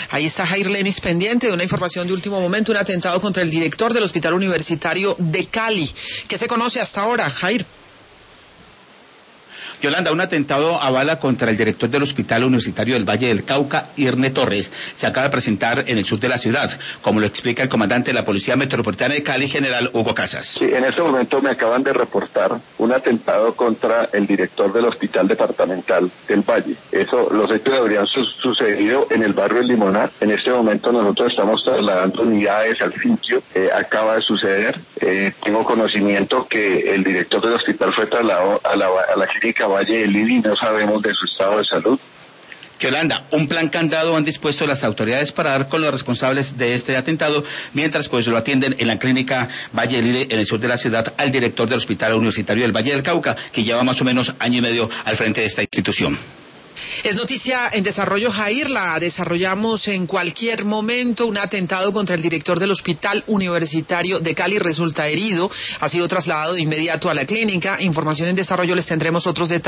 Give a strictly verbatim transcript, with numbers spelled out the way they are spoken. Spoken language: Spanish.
Ahí está Jair Lenis pendiente de una información de último momento, un atentado contra el director del Hospital Universitario de Cali. ¿Qué se conoce hasta ahora, Jair? Yolanda, un atentado a bala contra el director del Hospital Universitario del Valle del Cauca, Irne Torres, se acaba de presentar en el sur de la ciudad, como lo explica el comandante de la Policía Metropolitana de Cali, general Hugo Casas. Sí, en este momento me acaban de reportar un atentado contra el director del Hospital Departamental del Valle. Eso, los hechos habrían su sucedido en el barrio El Limonar. En este momento nosotros estamos trasladando unidades al sitio. Eh, acaba de suceder. Eh, tengo conocimiento que el director del hospital fue trasladado a la, a la clínica Valle del Lili, no sabemos de su estado de salud. Yolanda, un plan candado han dispuesto las autoridades para dar con los responsables de este atentado, mientras pues lo atienden en la clínica Valle del Lili, en el sur de la ciudad, al director del Hospital Universitario del Valle del Cauca, que lleva más o menos año y medio al frente de esta institución. Es noticia en desarrollo, Jair, la desarrollamos en cualquier momento. Un atentado contra el director del Hospital Universitario de Cali resulta herido, ha sido trasladado de inmediato a la clínica. Información en desarrollo, les tendremos otros detalles.